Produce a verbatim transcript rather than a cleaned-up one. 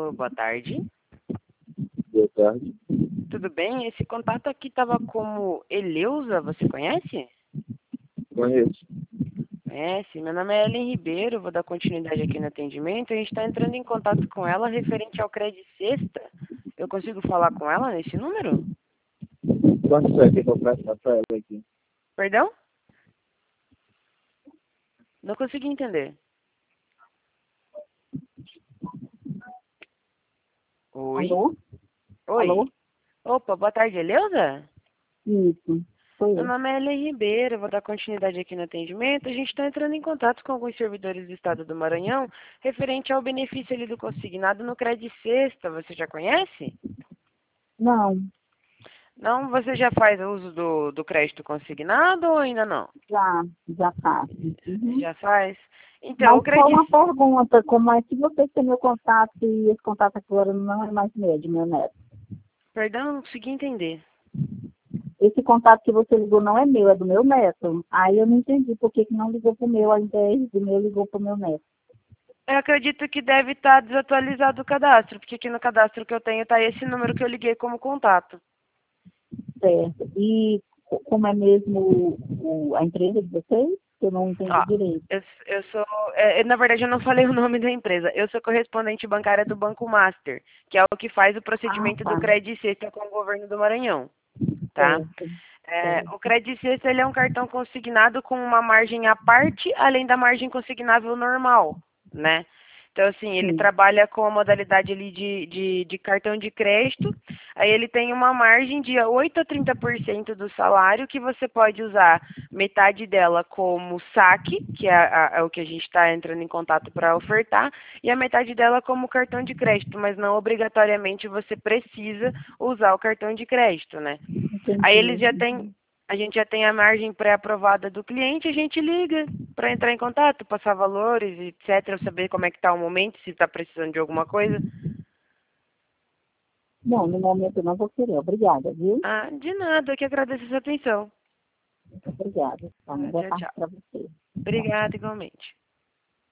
Alô, boa tarde. Boa tarde. Tudo bem? Esse contato aqui estava como Eleusa, você conhece? Conheço. Conhece? Meu nome é Ellen Ribeiro, vou dar continuidade aqui no atendimento. A gente está entrando em contato com ela referente ao Crédito Sexta. Eu consigo falar com ela nesse número? Quanto é que eu vou prestar para ela aqui? Perdão? Não consegui entender. Oi? Alô? Oi. Alô? Opa, boa tarde, Eleusa? Isso, sou Meu eu. nome é Ellen Ribeiro, vou dar continuidade aqui no atendimento. A gente está entrando em contato com alguns servidores do estado do Maranhão referente ao benefício ali do consignado no Crédito Sexta. Você já conhece? Não, Não? Você já faz uso do, do crédito consignado ou ainda não? já, já faço. Uhum. Já faz? Então, o Mas só crédito... uma pergunta, como é que você tem meu contato e esse contato agora não é mais meu, é de meu neto? Perdão, não consegui entender. Esse contato que você ligou não é meu, é do meu neto. Aí eu não entendi por que, que não ligou pro meu, ao invés do meu ligou pro meu neto. Eu acredito que deve estar desatualizado o cadastro, porque aqui no cadastro que eu tenho está esse número que eu liguei como contato. Certo. E co- como é mesmo o, o- a empresa de vocês? Que eu não entendi Ó, direito. eu, eu sou, é, na verdade eu não falei o nome da empresa. Eu sou correspondente bancária do Banco Master, que é o que faz o Ah, procedimento do tá. Crédito Sexta com o governo do Maranhão, tá? Certo. É, Certo. o Crédito Sexta ele é um cartão consignado com uma margem à parte, além da margem consignável normal, né? Então, assim, ele Sim. trabalha com a modalidade ali de, de, de cartão de crédito, aí ele tem uma margem de oito a trinta por cento do salário, que você pode usar metade dela como saque, que é, a- é o que a gente está entrando em contato para ofertar, e a metade dela como cartão de crédito, mas não obrigatoriamente você precisa usar o cartão de crédito, né? Aí eles Entendi. já têm, a gente já tem a margem pré-aprovada do cliente, a gente liga para entrar em contato, passar valores, etcétera, saber como é que está o momento, se está precisando de alguma coisa. Não, no momento eu não vou querer. Obrigada, viu? Ah, de nada, eu que agradeço a sua atenção. Obrigada. Tá, uma Ah, boa tchau, tarde tchau. para você. Tchau. Obrigada, igualmente.